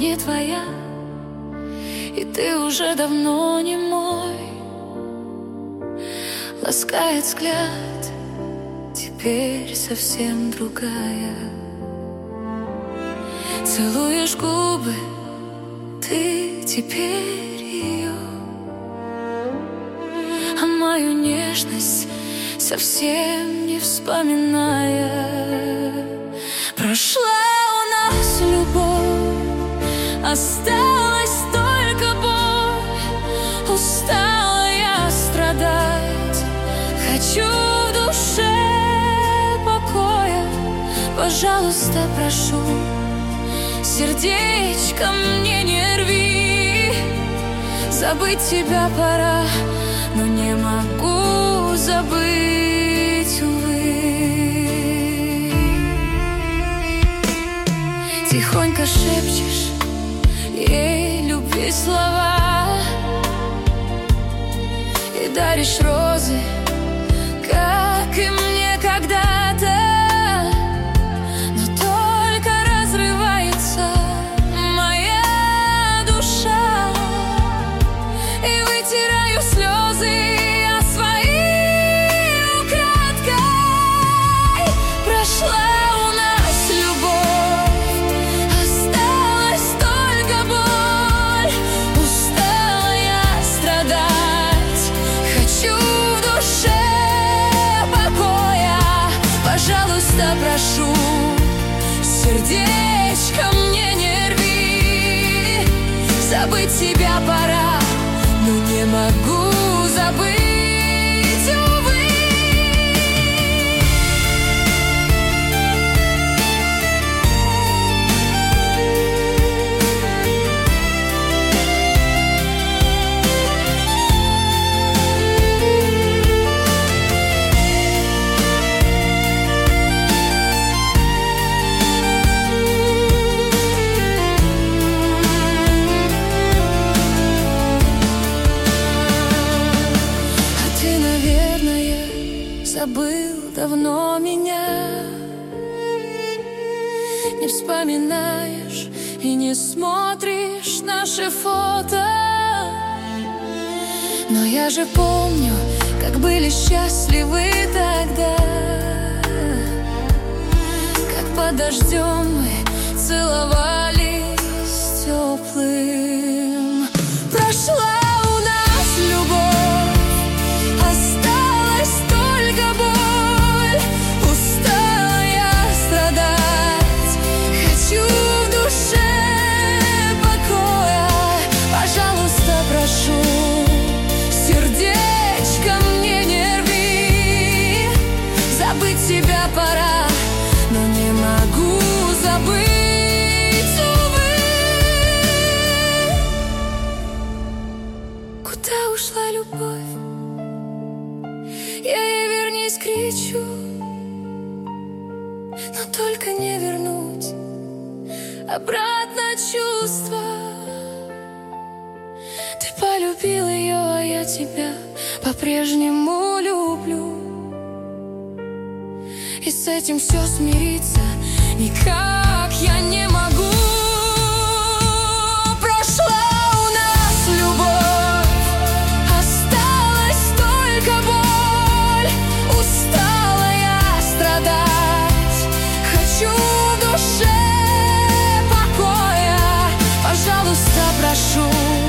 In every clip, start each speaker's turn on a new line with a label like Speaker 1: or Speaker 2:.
Speaker 1: не твоя, и ты уже давно не мой. Ласкает взгляд, теперь совсем другая. Целуешь губы, ты теперь ее, а мою нежность совсем не вспоминая. Прошла у нас любовь, осталась только боль. Устала я страдать, хочу в душе покоя. Пожалуйста, прошу, сердечко мне не рви. Забыть тебя пора, но не могу забыть, увы. Тихонько шепчешь ей любви слова и даришь розы, как и мне когда-то. Но только разрывается моя душа, и вытираю слезы я своей украдкой. Прошла у нас любовь, осталась только боль. Устала я страдать, хочу в душе покоя. Пожалуйста, прошу, сердечко мне не рви. Забыть тебя пора, но не могу забыть, увы. Забыл давно меня, не вспоминаешь и не смотришь наши фото. Но я же помню, как были счастливы тогда, как под дождем мы целовались теплым. Прошла у нас любовь, осталась только боль. Устала я страдать, хочу в душе покоя. Пожалуйста, прошу, сердечко мне не рви. Забыть тебя пора, но не могу забыть, увы. Куда ушла любовь? Я ей вернись кричу, но только не вернуть обратно чувства. Ты полюбил ее, а я тебя по-прежнему люблю. И с этим все смириться никак я не могу. Прошла у нас любовь, осталась только боль. Устала я страдать, хочу в душе покоя. Пожалуйста, прошу,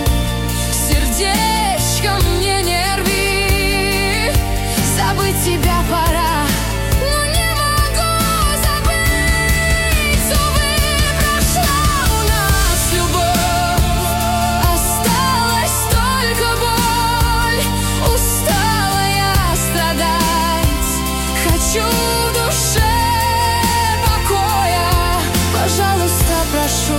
Speaker 1: сердечко мне не рви. Забыть тебя пора, но не могу забыть, увы. Прошла у нас любовь, осталась только боль. Устала я страдать, хочу в душе покоя. Пожалуйста, прошу,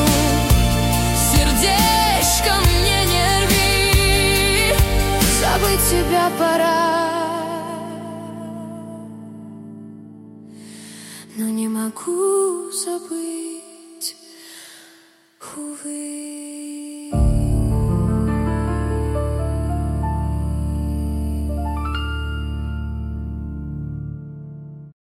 Speaker 1: сердечко мне не рви. Забыть тебя пора, но не могу забыть, увы.